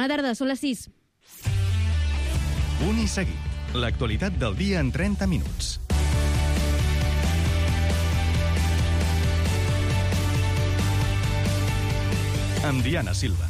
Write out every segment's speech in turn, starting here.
Bona tarda, són les 6. Punt i seguit. L'actualitat del dia en 30 minuts. Amb Diana Silva.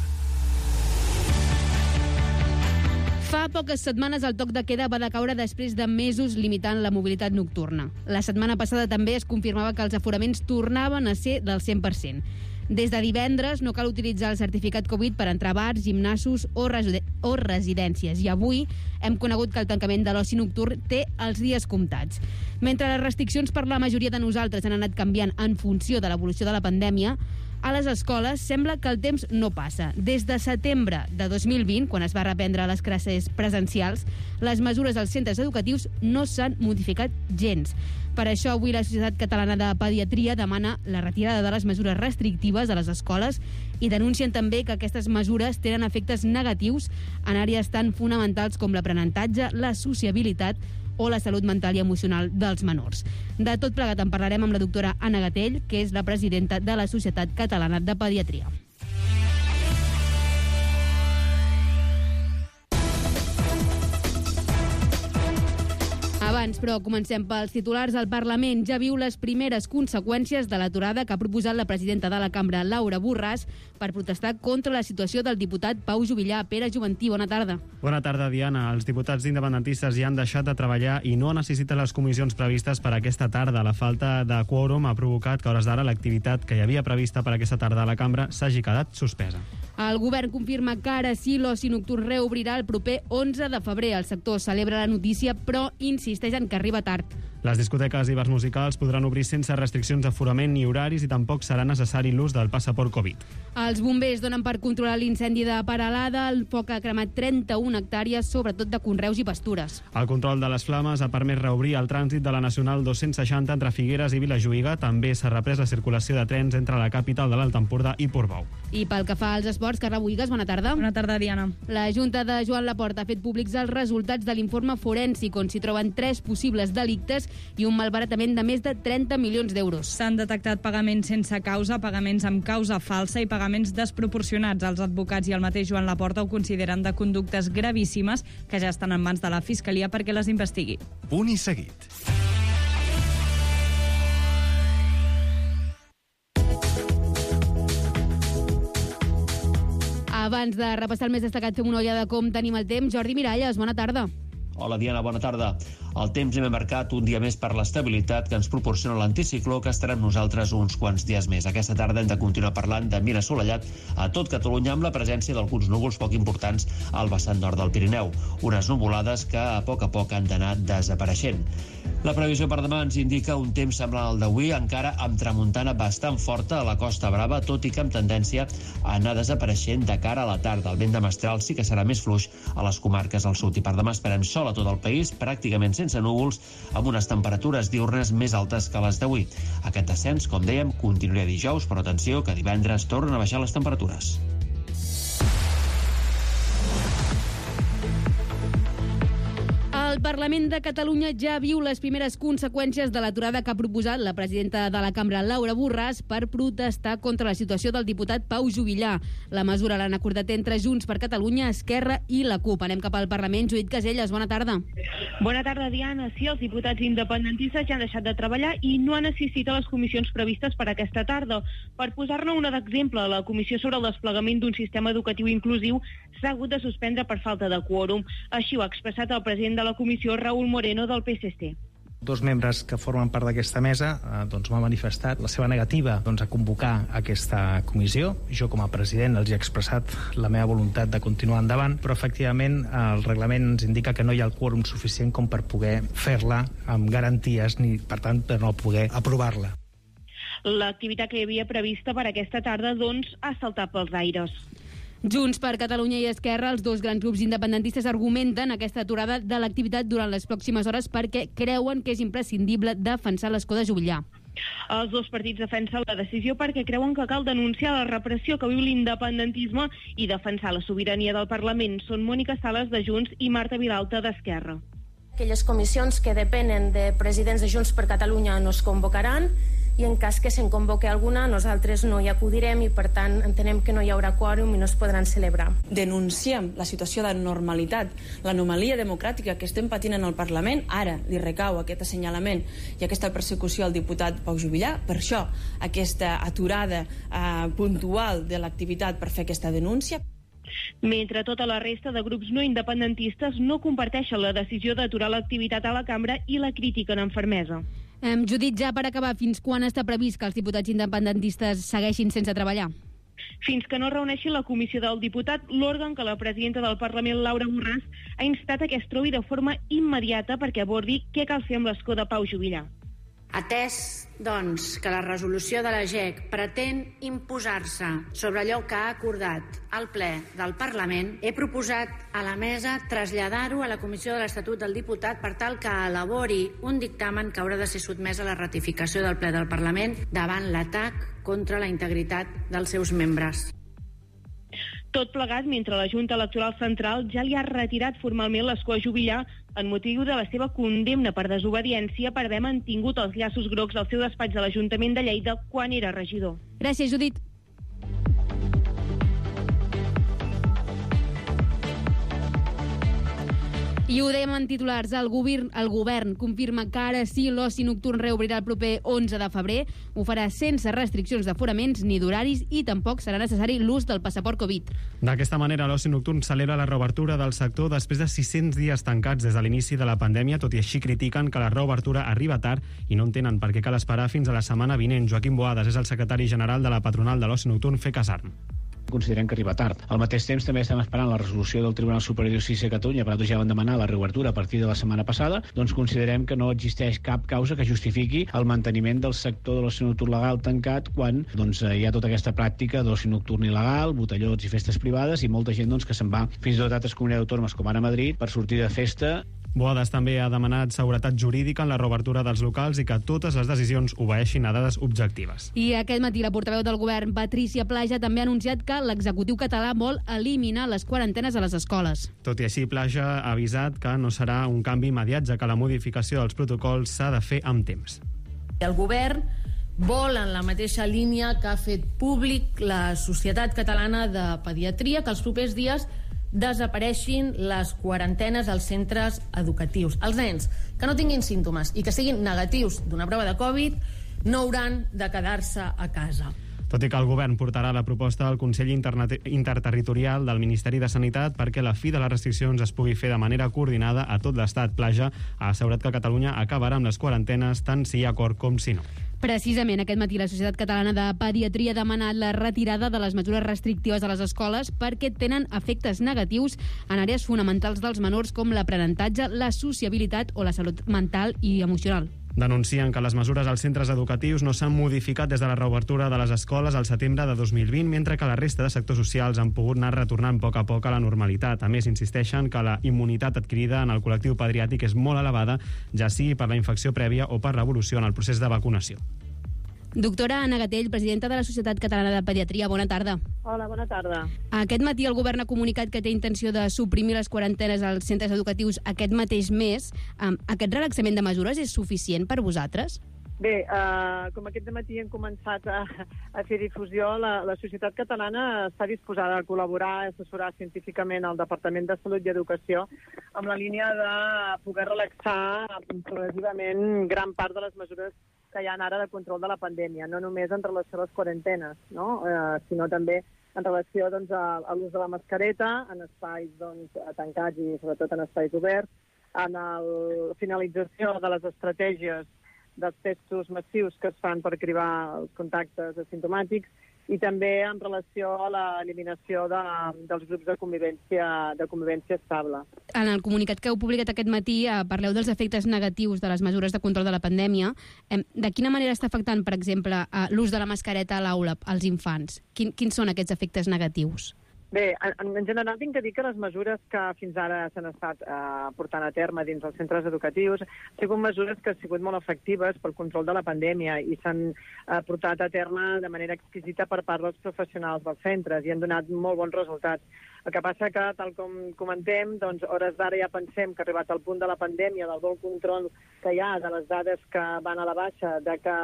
Fa poques setmanes el toc de queda va decaure després de mesos limitant la mobilitat nocturna. La setmana passada també es confirmava que els aforaments tornaven a ser del 100%. Des de divendres no cal utilitzar el certificat Covid per entrar a bars, gimnasos o residències. I avui hem conegut que el tancament de l'oci nocturn té els dies comptats. Mentre les restriccions per la majoria de nosaltres han anat canviant en funció de l'evolució de la pandèmia, a les escoles sembla que el temps no passa. Des de setembre de 2020, quan es va reprendre les classes presencials, les mesures als centres educatius no s'han modificat gens. Per això avui la Societat Catalana de Pediatria demana la retirada de les mesures restrictives a les escoles i denuncien també que aquestes mesures tenen efectes negatius en àrees tan fonamentals com l'aprenentatge, la sociabilitat o la salut mental i emocional dels menors. De tot plegat en parlarem amb la doctora Anna Gatell, que és la presidenta de la Societat Catalana de Pediatria. Abans, però, comencem pels titulars. El Parlament ja viu les primeres conseqüències de l'aturada que ha proposat la presidenta de la Cambra, Laura Borràs, per protestar contra la situació del diputat Pau Juvillà. Pere Juventí, bona tarda. Bona tarda, Diana. Els diputats independentistes ja han deixat de treballar i no necessiten les comissions previstes per aquesta tarda. La falta de quòrum ha provocat que a hores d'ara l'activitat que hi havia prevista per aquesta tarda a la Cambra s'hagi quedat suspesa. El govern confirma que ara sí l'oci nocturn reobrirà el proper 11 de febrer. El sector celebra la notícia, però insisteixen que arriba tard. Les discoteques i bars musicals podran obrir sense restriccions d'aforament ni horaris i tampoc serà necessari l'ús del passaport Covid. Els bombers donen per controlar l'incendi de Peralada. El foc ha cremat 31 hectàrees, sobretot de conreus i pastures. El control de les flames ha permès reobrir el trànsit de la Nacional 260 entre Figueres i Vilajuïga. També s'ha reprès la circulació de trens entre la capital de l'Alt Empordà i Portbou. I pel que fa als esports, Carla Buigas, bona tarda. Bona tarda, Diana. La Junta de Joan Laporta ha fet públics els resultats de l'informe forènsic, on s'hi troben 3 possibles delictes i un malbaratament de més de 30 milions d'euros. S'han detectat pagaments sense causa, pagaments amb causa falsa i pagaments desproporcionats. Els advocats i el mateix Joan Laporta ho consideren de conductes gravíssimes que ja estan en mans de la Fiscalia perquè les investigui. Punt i seguit. Abans de repassar el més destacat, fem una ullada de com tenim el temps. Jordi Miralles, bona tarda. Hola, Diana, bona tarda. El temps hem marcat un dia més per l'estabilitat que ens proporciona l'anticicló, que estarà amb nosaltres uns quants dies més. Aquesta tarda hem de continuar parlant de mira assolellat a tot Catalunya, amb la presència d'alguns núvols poc importants al vessant nord del Pirineu. Unes nuvolades que a poc han d'anar desapareixent. La previsió per demà ens indica un temps semblant al d'avui, encara amb tramuntana bastant forta a la Costa Brava, tot i que amb tendència a anar desapareixent de cara a la tarda. El vent de mestral sí que serà més fluix a les comarques al sud. I per demà esperem sol a tot el país, pràcticament sense núvols, amb unes temperatures diürnes més altes que les d'avui. Aquest descens, com dèiem, continuarà dijous, però atenció que divendres tornen a baixar les temperatures. El Parlament de Catalunya ja viu les primeres conseqüències de l'aturada que ha proposat la presidenta de la Cambra, Laura Borràs, per protestar contra la situació del diputat Pau Juvillà. La mesura l'han acordat entre Junts per Catalunya, Esquerra i la CUP. Anem cap al Parlament. Judit Caselles, bona tarda. Bona tarda, Diana. Sí, els diputats independentistes ja han deixat de treballar i no han assistit a les comissions previstes per aquesta tarda. Per posar-ne una d'exemple, la comissió sobre el desplegament d'un sistema educatiu inclusiu s'ha hagut de suspendre per falta de quòrum. Així ho ha expressat el president de la comissió, Raúl Moreno, del PSC. Dos membres que formen part d'aquesta mesa m'han manifestat la seva negativa a convocar aquesta comissió. Jo, com a president, els he expressat la meva voluntat de continuar endavant, però efectivament el reglament ens indica que no hi ha el quòrum suficient com per poder fer-la amb garanties ni, per tant, per no poder aprovar-la. L'activitat que hi havia prevista per aquesta tarda, doncs, ha saltat pels aires. Junts per Catalunya i Esquerra, els dos grans grups independentistes, argumenten aquesta aturada de l'activitat durant les pròximes hores perquè creuen que és imprescindible defensar l'escó de Juvillà. Els dos partits defensen la decisió perquè creuen que cal denunciar la repressió que viu l'independentisme i defensar la sobirania del Parlament. Són Mònica Sales, de Junts, i Marta Vilalta, d'Esquerra. Aquelles comissions que depenen de presidents de Junts per Catalunya no es convocaran, i en cas que se'n convoqui alguna nosaltres no hi acudirem i per tant entenem que no hi haurà quòrum i no es podran celebrar. Denunciem la situació d'anormalitat, l'anomalia democràtica que estem patint en el Parlament. Ara li recau aquest assenyalament i aquesta persecució al diputat Pau Juvillà. Per això aquesta aturada puntual de l'activitat per fer aquesta denúncia. Mentre tota la resta de grups no independentistes no comparteixen la decisió d'aturar l'activitat a la cambra i la critiquen amb fermesa. Judit, ja per acabar, fins quan està previst que els diputats independentistes segueixin sense treballar? Fins que no reuneixi la comissió del diputat, l'òrgan que la presidenta del Parlament, Laura Borràs, ha instat que es trobi de forma immediata perquè abordi què cal fer amb l'escó de Pau Juvillà. Atès, doncs, que la resolució de la GEC pretén imposar-se sobre allò que ha acordat el ple del Parlament, he proposat a la mesa traslladar-ho a la Comissió de l'Estatut del Diputat per tal que elabori un dictamen que haurà de ser sotmès a la ratificació del ple del Parlament davant l'atac contra la integritat dels seus membres. Tot plegat mentre la Junta Electoral Central ja li ha retirat formalment l'escó a Juvillà en motiu de la seva condemna per desobediència per haver mantingut els llaços grocs al seu despatx de l'Ajuntament de Lleida quan era regidor. Gràcies, Judit. I ho dèiem en titulars, el govern confirma que ara sí l'oci nocturn reobrirà el proper 11 de febrer, ho farà sense restriccions d'aforaments ni d'horaris i tampoc serà necessari l'ús del passaport Covid. D'aquesta manera, l'oci nocturn celebra la reobertura del sector després de 600 dies tancats des de l'inici de la pandèmia, tot i així critiquen que la reobertura arriba tard i no entenen per què cal esperar fins a la setmana vinent. Joaquim Boades és el secretari general de la patronal de l'oci nocturn FECASARM. Considerem que arriba tard. Al mateix temps també estem esperant la resolució del Tribunal Superior de Justícia de Catalunya, per tant ja van demanar la reobertura a partir de la setmana passada, doncs considerem que no existeix cap causa que justifiqui el manteniment del sector de l'oci nocturn legal tancat quan hi ha tota aquesta pràctica d'oci nocturn il·legal, botellots i festes privades i molta gent que se'n va fins i tot a altres comunitats autònomes com ara Madrid per sortir de festa. Boades també ha demanat seguretat jurídica en la reobertura dels locals i que totes les decisions obeeixin a dades objectives. I aquest matí la portaveu del govern, Patrícia Plaja, també ha anunciat que l'executiu català vol eliminar les quarantenes a les escoles. Tot i així, Plaja ha avisat que no serà un canvi immediat, ja que la modificació dels protocols s'ha de fer amb temps. El govern vol, en la mateixa línia que ha fet públic la Societat Catalana de Pediatria, que els propers dies desapareixin les quarantenes als centres educatius. Els nens que no tinguin símptomes i que siguin negatius d'una prova de Covid no hauran de quedar-se a casa. Tot i que el govern portarà la proposta al Consell Interterritorial del Ministeri de Sanitat perquè la fi de les restriccions es pugui fer de manera coordinada a tot l'Estat. Plaja ha assegurat que Catalunya acabarà amb les quarantenes tant si hi ha acord com si no. Precisament aquest matí la Societat Catalana de Pediatria ha demanat la retirada de les mesures restrictives a les escoles perquè tenen efectes negatius en àrees fonamentals dels menors com l'aprenentatge, la sociabilitat o la salut mental i emocional. Denuncien que les mesures als centres educatius no s'han modificat des de la reobertura de les escoles al setembre de 2020, mentre que la resta de sectors socials han pogut anar retornant a poc a la normalitat. A més, insisteixen que la immunitat adquirida en el col·lectiu pediàtric és molt elevada, ja sigui per la infecció prèvia o per l'evolució en el procés de vacunació. Doctora Anna Gatell, presidenta de la Societat Catalana de Pediatria, bona tarda. Hola, bona tarda. Aquest matí el govern ha comunicat que té intenció de suprimir les quarantenes als centres educatius aquest mateix mes. Aquest relaxament de mesures és suficient per vosaltres? Bé, com aquest matí hem començat a fer difusió, la Societat Catalana està disposada a col·laborar, a assessorar científicament el Departament de Salut i Educació amb la línia de poder relaxar progressivament gran part de les mesures que hi ha ara de control de la pandèmia, no només en relació a les quarantenes, no? Sinó també en relació a l'ús de la mascareta en espais tancats i sobretot en espais oberts, en la finalització de les estratègies dels testos massius que es fan per cribar els contactes asimptomàtics i també en relació a l'eliminació dels grups de convivència estable. En el comunicat que heu publicat aquest matí parleu dels efectes negatius de les mesures de control de la pandèmia. De quina manera està afectant, per exemple, l'ús de la mascareta a l'aula als infants? Quins són aquests efectes negatius? Bé, en general tinc que dir que les mesures que fins ara s'han estat portant a terme dins els centres educatius han sigut mesures que han sigut molt efectives pel control de la pandèmia i s'han portat a terme de manera exquisita per part dels professionals dels centres i han donat molt bons resultats. El que passa que, tal com comentem, doncs, hores d'ara ja pensem que ha arribat al punt de la pandèmia, del bon control que hi ha, de les dades que van a la baixa, de que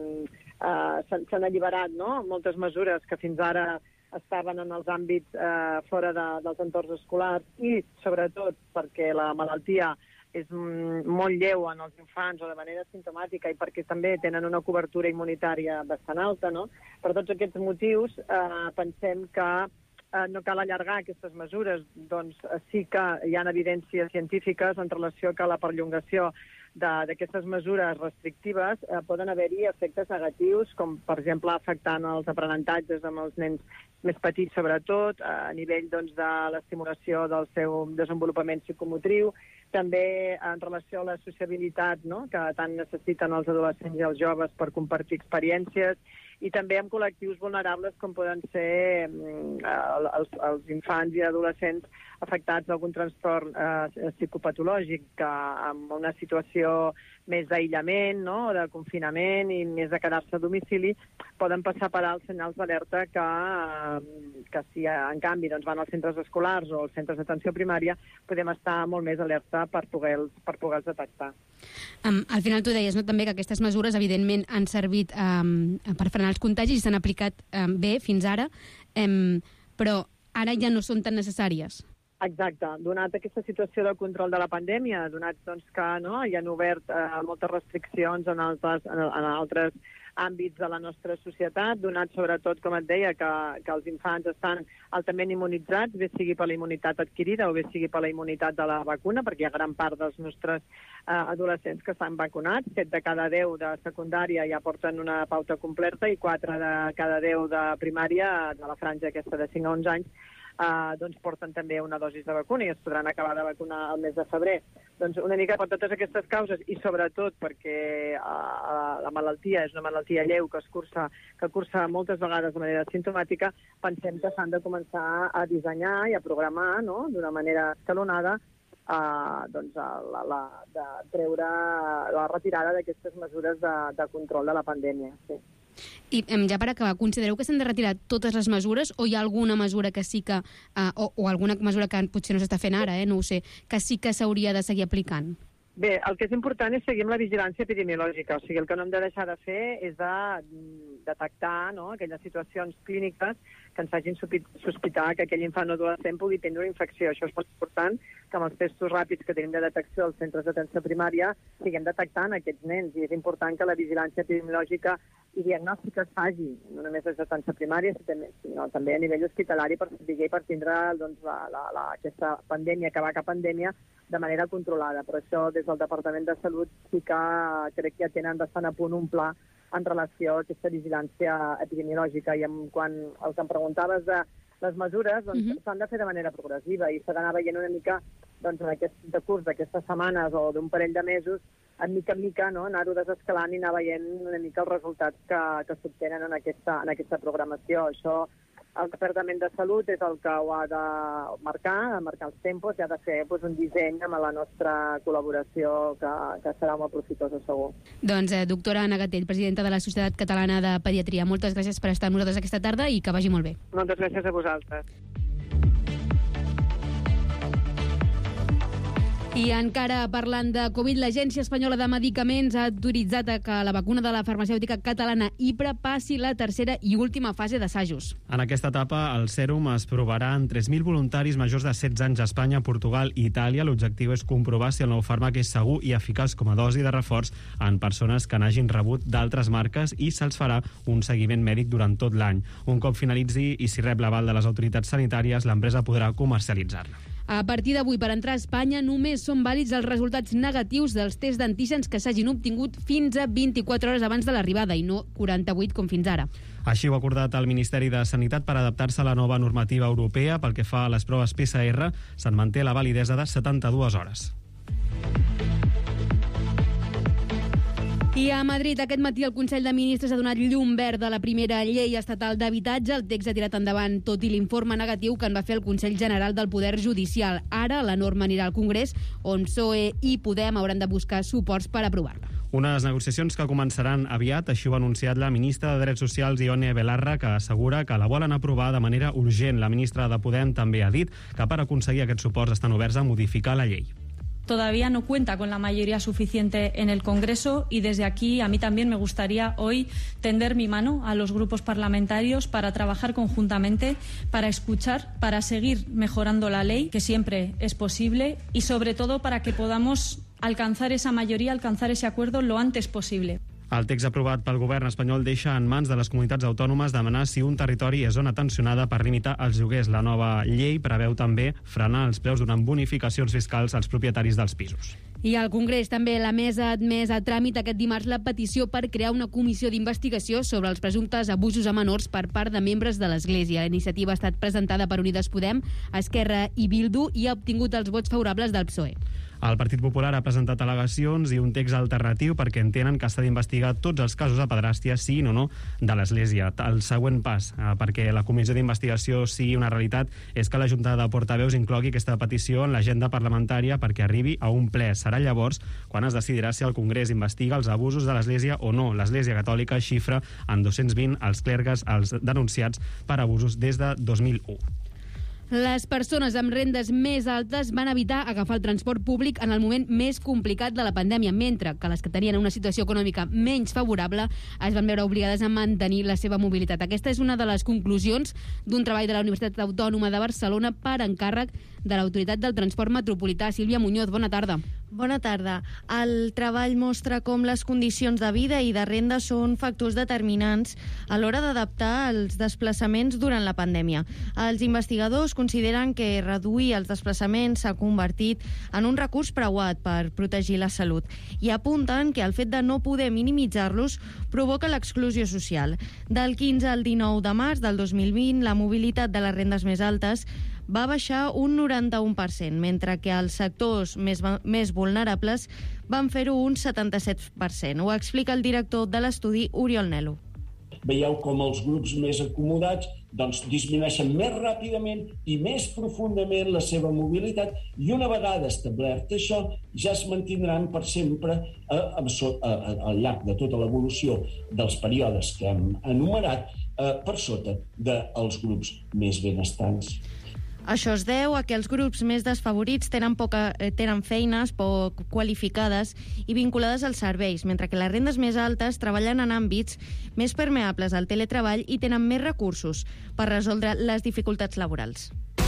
s'han alliberat, no?, moltes mesures que fins ara estaven en els àmbits fora dels entorns escolars i, sobretot, perquè la malaltia és molt lleu en els infants o de manera simptomàtica i perquè també tenen una cobertura immunitària bastant alta, no? Per tots aquests motius, pensem que no cal allargar aquestes mesures. Doncs sí que hi ha evidències científiques en relació que la perllongació d'aquestes mesures restrictives poden haver-hi efectes negatius, com, per exemple, afectant els aprenentatges amb els nens més petits, sobretot, a nivell doncs, de l'estimulació del seu desenvolupament psicomotriu, també en relació a la sociabilitat, no?, que tant necessiten els adolescents i els joves per compartir experiències, i també amb col·lectius vulnerables com poden ser els infants i adolescents afectats d'algun trastorn psicopatològic, que amb una situació més d'aïllament, no?, de confinament i més de quedar-se a domicili, poden passar per alt senyals d'alerta que si en canvi doncs, van als centres escolars o als centres d'atenció primària podem estar molt més alerta per poder-los detectar. Al final tu deies, no?, també que aquestes mesures evidentment han servit per frenar els contagis i s'han aplicat bé fins ara, però ara ja no són tan necessàries. Exacte. Donat aquesta situació de control de la pandèmia, donat doncs, que no, hi han obert moltes restriccions en altres àmbits de la nostra societat, donat sobretot, com et deia, que els infants estan altament immunitzats, bé sigui per la immunitat adquirida o bé sigui per la immunitat de la vacuna, perquè hi ha gran part dels nostres adolescents que estan vacunats, 7 de cada 10 de secundària ja porten una pauta completa i 4 de cada 10 de primària, de la franja aquesta de 5 a 11 anys, doncs porten també una dosi de vacuna i es podran acabar de vacunar el mes de febrer. Doncs una mica per totes aquestes causes i sobretot perquè la malaltia és una malaltia lleu que cursa moltes vegades de manera simptomàtica, pensem que s'han de començar a dissenyar i a programar, no?, d'una manera escalonada doncs, de treure la retirada d'aquestes mesures de control de la pandèmia. Sí. I ja per acabar, considereu que s'han de retirar totes les mesures o hi ha alguna mesura que sí que, o alguna mesura que potser no s'està fent ara, no ho sé, que sí que s'hauria de seguir aplicant? Bé, el que és important és seguir amb la vigilància epidemiològica, o sigui, el que no hem de deixar de fer és de detectar, no?, aquelles situacions clíniques que ens facin sospitar que aquell infant o adolescent pugui tenir una infecció. Això és molt important, que amb els testos ràpids que tenim de detecció als centres d'atenció primària siguem detectant aquests nens, i és important que la vigilància epidemiològica i diagnòstica es faci, no només des d'atenció primària, sinó també a nivell hospitalari per saber i per tindre doncs, aquesta pandèmia, que va cap pandèmia, de manera controlada. Per això, des del Departament de Salut, sí que crec que ja tenen bastant a punt un pla en relació a aquesta vigilància epidemiològica. I quan el que em preguntaves de les mesures s'han de fer de manera progressiva i s'ha d'anar veient una mica doncs, en aquest decurs d'aquestes setmanes o d'un parell de mesos, en mica, no?, anar-ho desescalant i anar veient una mica els resultats que s'obtenen en aquesta programació. Això el Departament de Salut és el que ho ha de marcar els tempos i ha de fer un disseny amb la nostra col·laboració que serà molt profitosa, segur. Doncs, doctora Anna Gatell, presidenta de la Societat Catalana de Pediatria, moltes gràcies per estar amb nosaltres aquesta tarda i que vagi molt bé. Moltes gràcies a vosaltres. I encara parlant de Covid, l'Agència Espanyola de Medicaments ha autoritzat que la vacuna de la farmacèutica catalana Hipra passi la tercera i última fase d'assajos. En aquesta etapa, el sèrum es provarà en 3.000 voluntaris majors de 16 anys a Espanya, Portugal i Itàlia. L'objectiu és comprovar si el nou fàrmac és segur i eficaç com a dosi de reforç en persones que n'hagin rebut d'altres marques i se'ls farà un seguiment mèdic durant tot l'any. Un cop finalitzi i si rep l'aval de les autoritats sanitàries, l'empresa podrà comercialitzar-la. A partir d'avui, per entrar a Espanya, només són vàlids els resultats negatius dels tests d'antígens que s'hagin obtingut fins a 24 hores abans de l'arribada i no 48 com fins ara. Així ho ha acordat el Ministeri de Sanitat per adaptar-se a la nova normativa europea. Pel que fa a les proves PCR, se'n manté la validesa de 72 hores. I a Madrid, aquest matí, el Consell de Ministres ha donat llum verd a la primera llei estatal d'habitatge. El text ha tirat endavant tot i l'informe negatiu que en va fer el Consell General del Poder Judicial. Ara la norma anirà al Congrés, on PSOE i Podem hauran de buscar suports per aprovar-la. Unes negociacions que començaran aviat, així ho ha anunciat la ministra de Drets Socials, Ione Belarra, que assegura que la volen aprovar de manera urgent. La ministra de Podem també ha dit que per aconseguir aquests suports estan oberts a modificar la llei. Todavía no cuenta con la mayoría suficiente en el Congreso y desde aquí a mí también me gustaría hoy tender mi mano a los grupos parlamentarios para trabajar conjuntamente, para escuchar, para seguir mejorando la ley, que siempre es posible, y sobre todo para que podamos alcanzar esa mayoría, alcanzar ese acuerdo lo antes posible. El text aprovat pel govern espanyol deixa en mans de les comunitats autònomes demanar si un territori és zona tensionada per limitar els lloguers. La nova llei preveu també frenar els preus donant bonificacions fiscals als propietaris dels pisos. I al Congrés també la mesa ha admès a tràmit aquest dimarts la petició per crear una comissió d'investigació sobre els presumptes abusos a menors per part de membres de l'Església. La iniciativa ha estat presentada per Unides Podem, Esquerra i Bildu i ha obtingut els vots favorables del PSOE. El Partit Popular ha presentat al·legacions i un text alternatiu perquè entenen que s'ha d'investigar tots els casos de pedràstia, siguin o no de l'Església. El següent pas perquè la comissió d'investigació sigui una realitat és que la Junta de Portaveus inclogui aquesta petició en l'agenda parlamentària perquè arribi a un ple. Serà llavors quan es decidirà si el Congrés investiga els abusos de l'Església o no. L'Església Catòlica xifra en 220 els clergues els denunciats per abusos des de 2001. Les persones amb rendes més altes van evitar agafar el transport públic en el moment més complicat de la pandèmia, mentre que les que tenien una situació econòmica menys favorable es van veure obligades a mantenir la seva mobilitat. Aquesta és una de les conclusions d'un treball de la Universitat Autònoma de Barcelona per encàrrec de l'Autoritat del Transport Metropolità. Sílvia Muñoz, bona tarda. Bona tarda. El treball mostra com les condicions de vida i de renda són factors determinants a l'hora d'adaptar els desplaçaments durant la pandèmia. Els investigadors consideren que reduir els desplaçaments s'ha convertit en un recurs preuat per protegir la salut i apunten que el fet de no poder minimitzar-los provoca l'exclusió social. Del 15 al 19 de març del 2020, la mobilitat de les rendes més altes va baixar un 91%, mentre que els sectors més vulnerables van fer-ho un 77%. Ho explica el director de l'estudi, Oriol Nelo. Veieu com els grups més acomodats disminueixen més ràpidament i més profundament la seva mobilitat i una vegada establert això ja es mantindran per sempre al llarg de tota l'evolució dels períodes que hem enumerat per sota dels grups més benestants. Això es deu a que els grups més desfavorits tenen feines poc qualificades i vinculades als serveis, mentre que les rendes més altes treballen en àmbits més permeables al teletreball i tenen més recursos per resoldre les dificultats laborals.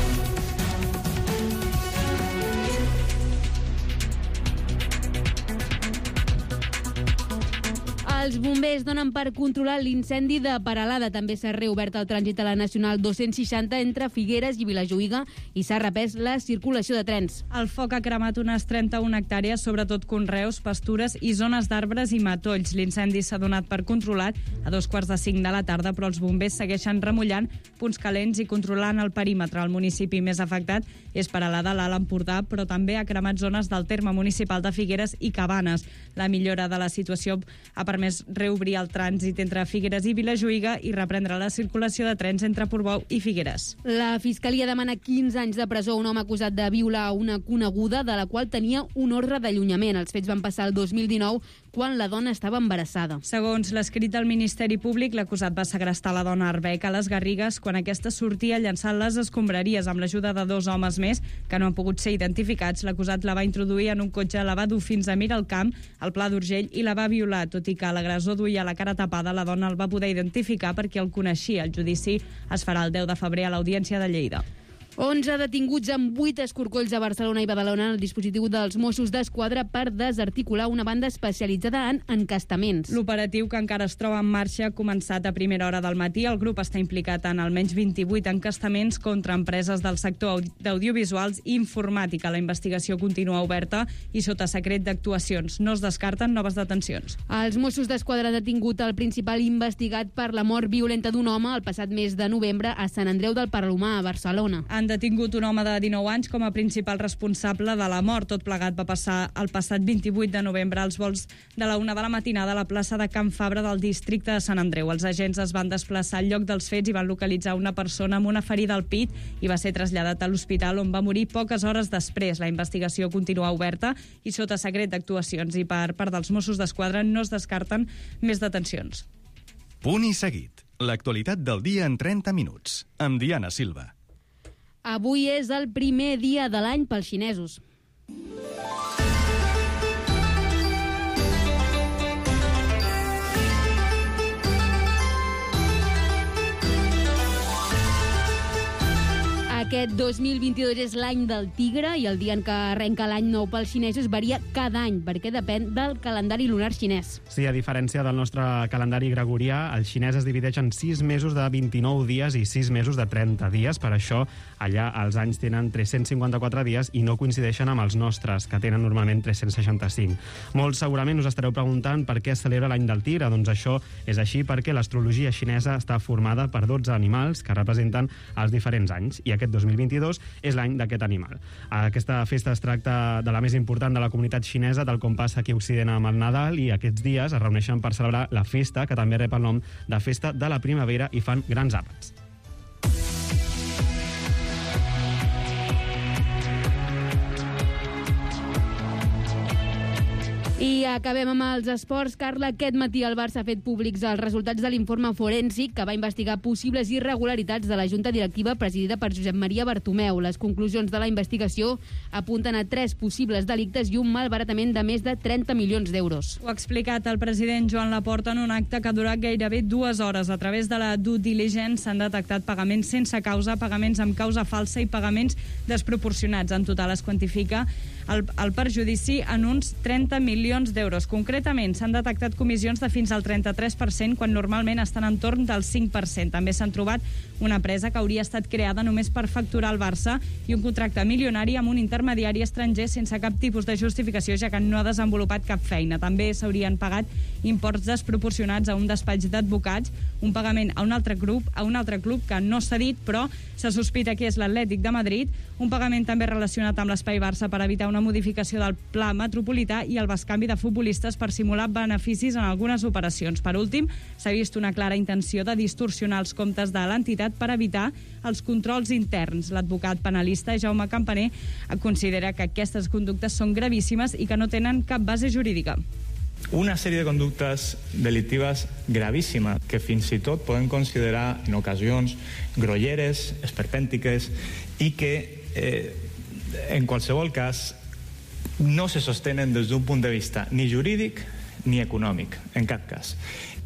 Els bombers donen per controlar l'incendi de Peralada. També s'ha reobert el trànsit a la Nacional 260 entre Figueres i Vilajuïga i s'ha repès la circulació de trens. El foc ha cremat unes 31 hectàrees, sobretot conreus, pastures i zones d'arbres i matolls. L'incendi s'ha donat per controlat a 2:45 de la tarda, però els bombers segueixen remullant punts calents i controlant el perímetre. El municipi més afectat és Peralada, l'Alt Empordà, però també ha cremat zones del terme municipal de Figueres i Cabanes. La millora de la situació ha permès reobrir el trànsit entre Figueres i Vilajuïga i reprendre la circulació de trens entre Portbou i Figueres. La Fiscalia demana 15 anys de presó a un home acusat de violar una coneguda de la qual tenia un ordre d'allunyament. Els fets van passar el 2019 quan la dona estava embarassada. Segons l'escrit del Ministeri Públic, l'acusat va segrestar la dona Arbeca a les Garrigues quan aquesta sortia llançant les escombraries amb l'ajuda de 2 homes més que no han pogut ser identificats. L'acusat la va introduir en un cotxe, la va dur fins a Miralcamp, al Pla d'Urgell, i la va violar. Tot i que l'agressor duia la cara tapada, la dona el va poder identificar perquè el coneixia. El judici es farà el 10 de febrer a l'Audiència de Lleida. 11 detinguts amb 8 escorcolls a Barcelona i Badalona en el dispositiu dels Mossos d'Esquadra per desarticular una banda especialitzada en encastaments. L'operatiu, que encara es troba en marxa, ha començat a primera hora del matí. El grup està implicat en almenys 28 encastaments contra empreses del sector d'audiovisuals i informàtica. La investigació continua oberta i sota secret d'actuacions. No es descarten noves detencions. Els Mossos d'Esquadra han detingut el principal investigat per la mort violenta d'un home el passat mes de novembre a Sant Andreu del Palomar, a Barcelona. han detingut un home de 19 anys com a principal responsable de la mort. Tot plegat va passar el passat 28 de novembre als vols de la 1 de la matinada a la plaça de Can Fabra del districte de Sant Andreu. Els agents es van desplaçar al lloc dels fets i van localitzar una persona amb una ferida al pit i va ser traslladat a l'hospital, on va morir poques hores després. La investigació continua oberta i sota secret d'actuacions, i per part dels Mossos d'Esquadra no es descarten més detencions. Punt i seguit. L'actualitat del dia en 30 minuts. Amb Diana Silva. Avui és el primer dia de l'any pels xinesos. Aquest 2022 és l'any del tigre i el dia en què arrenca l'any nou pels xinesos varia cada any, perquè depèn del calendari lunar xinès. Sí, a diferència del nostre calendari gregorià, el xinès es divideix en 6 mesos de 29 dies i 6 mesos de 30 dies. Per això, allà els anys tenen 354 dies i no coincideixen amb els nostres, que tenen normalment 365. Molts segurament us estareu preguntant per què es celebra l'any del tigre. Doncs això és així perquè l'astrologia xinesa està formada per 12 animals que representen els diferents anys, i aquest 2022 és l'any d'aquest animal. Aquesta festa es tracta de la més important de la comunitat xinesa, tal com passa aquí a Occident amb el Nadal, i aquests dies es reuneixen per celebrar la festa, que també rep el nom de Festa de la Primavera, i fan grans àpats. I acabem amb els esports. Carla, aquest matí el Barça ha fet públics els resultats de l'informe forènsic que va investigar possibles irregularitats de la Junta Directiva presidida per Josep Maria Bartomeu. Les conclusions de la investigació apunten a 3 possibles delictes i un malbaratament de més de 30 milions d'euros. Ho ha explicat el president Joan Laporta en un acte que ha durat gairebé 2 hores. A través de la due diligence s'han detectat pagaments sense causa, pagaments amb causa falsa i pagaments desproporcionats. En total es quantifica el perjudici en uns 30 milions d'euros. Concretament, s'han detectat comissions de fins al 33%, quan normalment estan en torn del 5%. També s'han trobat una empresa que hauria estat creada només per facturar al Barça i un contracte milionari amb un intermediari estranger sense cap tipus de justificació, ja que no ha desenvolupat cap feina. També s'haurien pagat imports desproporcionats a un despatx d'advocats, un pagament a un altre club que no s'ha dit, però se sospita que és l'Atlètic de Madrid, un pagament també relacionat amb l'Espai Barça per evitar una modificació del pla metropolità i el bescanvi de futbolistes per simular beneficis en algunes operacions. Per últim, s'ha vist una clara intenció de distorsionar els comptes de l'entitat per evitar els controls interns. L'advocat penalista Jaume Campaner considera que aquestes conductes són gravíssimes i que no tenen cap base jurídica. Una sèrie de conductes delictives gravíssimes que fins i tot podem considerar en ocasions grolleres, esperpèntiques i que en qualsevol cas no se sostenen des d'un punt de vista ni jurídic ni econòmic, en cap cas.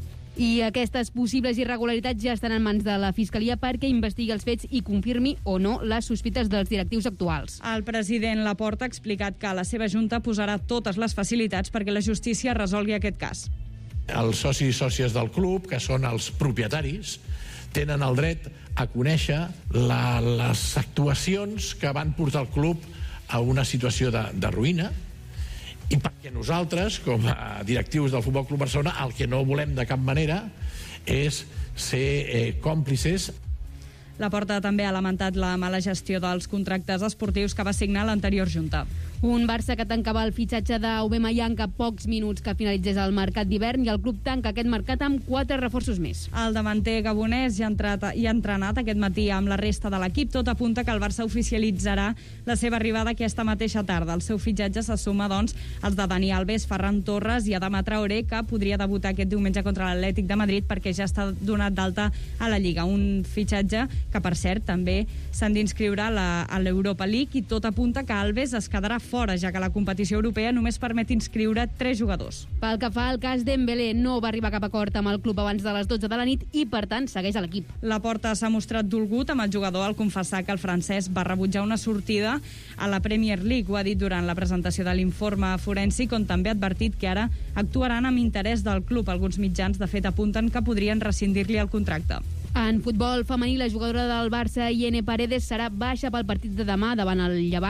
I aquestes possibles irregularitats ja estan en mans de la Fiscalia perquè investigui els fets i confirmi o no les sospites dels directius actuals. El president Laporta ha explicat que la seva junta posarà totes les facilitats perquè la justícia resolgui aquest cas. Els socis i sòcies del club, que són els propietaris, tenen el dret a conèixer les actuacions que van portar el club a una situació de ruïna, i perquè nosaltres, com a directius del Futbol Club Barcelona, el que no volem de cap manera és ser còmplices. Laporta també ha lamentat la mala gestió dels contractes esportius que va signar l'anterior junta. Un Barça que tancava el fitxatge d'Aubameyang a pocs minuts que finalitzés el mercat d'hivern, i el club tanca aquest mercat amb 4 reforços més. El davanter gabonès ja ha entrenat aquest matí amb la resta de l'equip. Tot apunta que el Barça oficialitzarà la seva arribada aquesta mateixa tarda. El seu fitxatge se suma, doncs, als de Dani Alves, Ferran Torres i Adama Traoré, que podria debutar aquest diumenge contra l'Atlètic de Madrid perquè ja està donat d'alta a la Lliga. Un fitxatge que, per cert, també s'han d'inscriure a l'Europa League, i tot apunta que Alves es quedarà fora, ja que la competició europea només permet inscriure 3 jugadors. Pel que fa al cas Dembélé, no va arribar a cap acord amb el club abans de les 12 de la nit i, per tant, segueix a l'equip. Laporta s'ha mostrat dolgut amb el jugador al confessar que el francès va rebutjar una sortida a la Premier League. Ho ha dit durant la presentació de l'informe forènsic, on també ha advertit que ara actuaran amb interès del club. Alguns mitjans, de fet, apunten que podrien rescindir-li el contracte. En futbol femení, la jugadora del Barça, Irene Paredes, serà baixa pel partit de demà davant el Llevant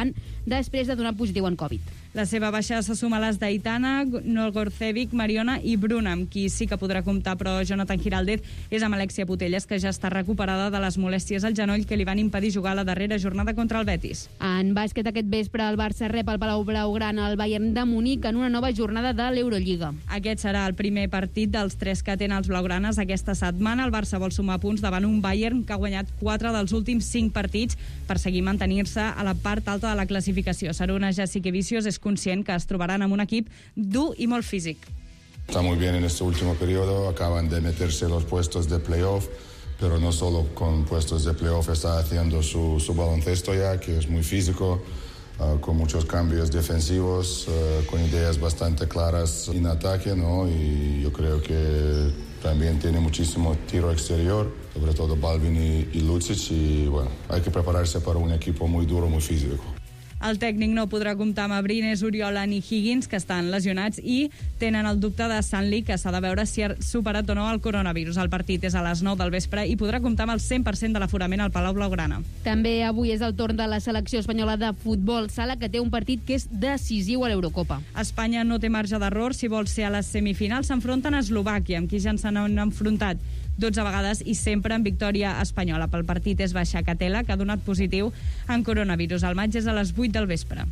després de donar positiu en Covid. La seva baixa se suma a les d'Aitana, Nogorcevic, Mariona i Bruna, amb qui sí que podrà comptar, però Jonathan Giraldez és amb Alexia Putellas, que ja està recuperada de les molèsties al genoll que li van impedir jugar la darrera jornada contra el Betis. En bàsquet aquest vespre el Barça rep al Palau Blaugrana el Bayern de Munic en una nova jornada de l'Eurolliga. Aquest serà el primer partit dels 3 que tenen els blaugranes aquesta setmana. El Barça vol sumar punts davant un Bayern que ha guanyat 4 dels últims 5 partits per seguir mantenir-se a la part alta de la classificació. Saruna Jassikevicius és conscient que es trobaran amb un equip dur i molt físic. Está muy bien en este último periodo, acaban de meterse los puestos de playoff, pero no solo con puestos de playoff, está haciendo su baloncesto ya, que es muy físico, con muchos cambios defensivos, con ideas bastante claras en ataque, ¿no? Y yo creo que también tiene muchísimo tiro exterior, sobre todo Balvin y Lucic, y bueno, hay que prepararse para un equipo muy duro, muy físico. El tècnic no podrà comptar amb Abrines, Oriola ni Higgins, que estan lesionats, i tenen el dubte de Stanley, que s'ha de veure si ha superat o no el coronavirus. El partit és a les 9 del vespre i podrà comptar amb el 100% de l'aforament al Palau Blaugrana. També avui és el torn de la selecció espanyola de futbol sala, que té un partit que és decisiu a l'Eurocopa. Espanya no té marge d'error si vol ser a les semifinals. S'enfronten a Eslovàquia, amb qui ja s'han enfrontat 12 vegades i sempre en victòria espanyola. Pel partit és Baixa Catela, que ha donat positiu en coronavirus. El maig és a les 8 del vespre.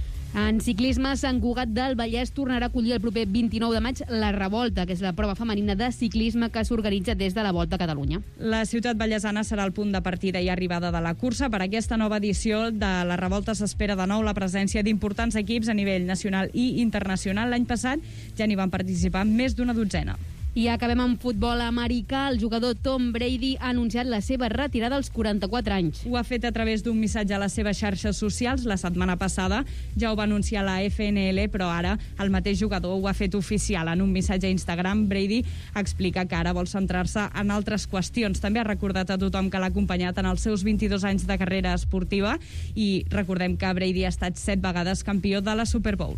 En ciclisme, Sant Cugat del Vallès tornarà a acollir el proper 29 de maig la Revolta, que és la prova femenina de ciclisme que s'organitza des de la Volta a Catalunya. La ciutat vallesana serà el punt de partida i arribada de la cursa. Per aquesta nova edició de la Revolta s'espera de nou la presència d'importants equips a nivell nacional i internacional. L'any passat ja n'hi van participar més d'una dotzena. I acabem amb futbol americà. El jugador Tom Brady ha anunciat la seva retirada als 44 anys. Ho ha fet a través d'un missatge a les seves xarxes socials. La setmana passada ja ho va anunciar la FNL, però ara el mateix jugador ho ha fet oficial. En un missatge a Instagram, Brady explica que ara vol centrar-se en altres qüestions. També ha recordat a tothom que l'ha acompanyat en els seus 22 anys de carrera esportiva, i recordem que Brady ha estat 7 vegades campió de la Super Bowl.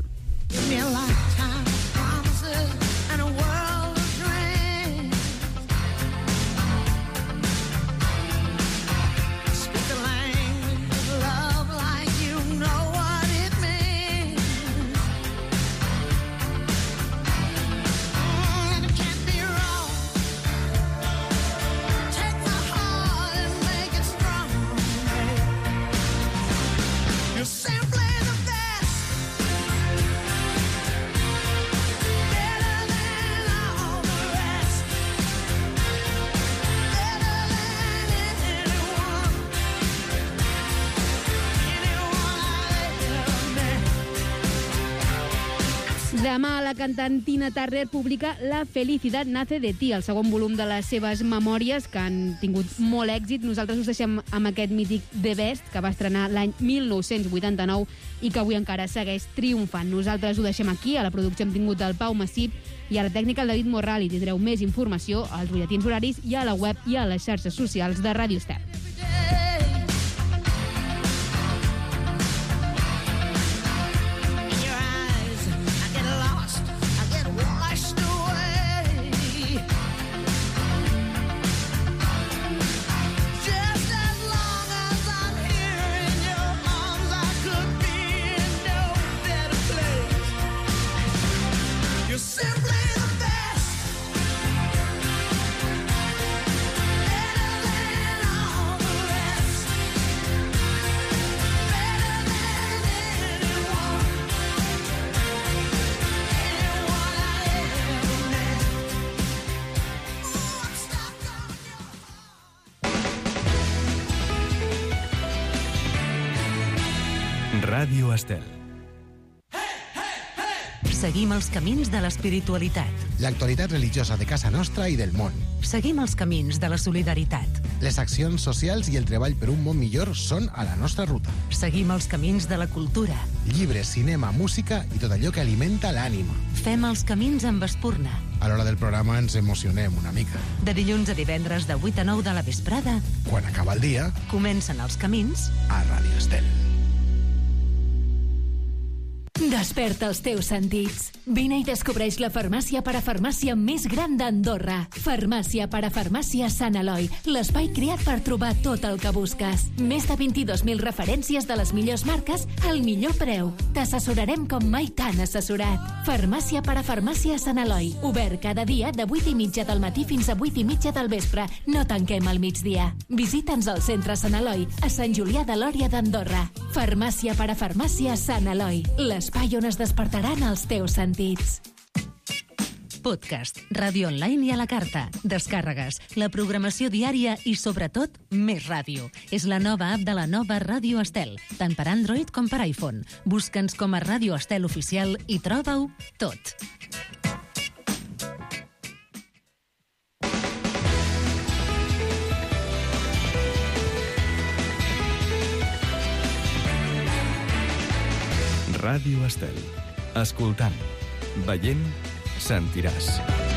Demà la cantant Tina Turner publica La felicidad nace de ti, el segon volum de les seves memòries, que han tingut molt èxit. Nosaltres us deixem amb aquest mític The Best, que va estrenar l'any 1989 i que avui encara segueix triomfant. Nosaltres ho deixem aquí. A la producció hem tingut el Pau Massip i a la tècnica el David Morral, i tindreu més informació als butlletins horaris i a la web i a les xarxes socials de Ràdio Estel. Ràdio Estel. Seguim els camins de l'espiritualitat. L'actualitat religiosa de casa nostra i del món. Seguim els camins de la solidaritat. Les accions socials i el treball per un món millor són a la nostra ruta. Seguim els camins de la cultura. Llibres, cinema, música i tot allò que alimenta l'ànima. Fem els camins amb Espurna. A l'hora del programa ens emocionem una mica. De dilluns a divendres de 8 a 9 de la vesprada. Quan acaba el dia, comencen els camins a Ràdio Estel. Desperta els teus sentits. Vine i descobreix la farmàcia parafarmàcia més gran d'Andorra. Farmàcia parafarmàcia Sant Eloi, l'espai creat per trobar tot el que busques. Més de 22.000 referències de les millors marques al millor preu. T'assessorarem com mai t'han assessorat. Farmàcia parafarmàcia Sant Eloi, obert cada dia de 8:30 del matí fins a 8:30 del vespre. No tanquem al migdia. Visita'ns al centre Sant Eloi, a Sant Julià de Lòria d'Andorra. Farmàcia parafarmàcia Sant Eloi, l'espai on es despertaran els teus sentits. Podcast, ràdio online i a la carta, descàrregues, la programació diària i, sobretot, més ràdio. És la nova app de la nova Ràdio Estel, tant per Android com per iPhone. Busca'ns com a Ràdio Estel Oficial i troba-ho tot. Ràdio Estel. Escoltant, veient, sentiràs.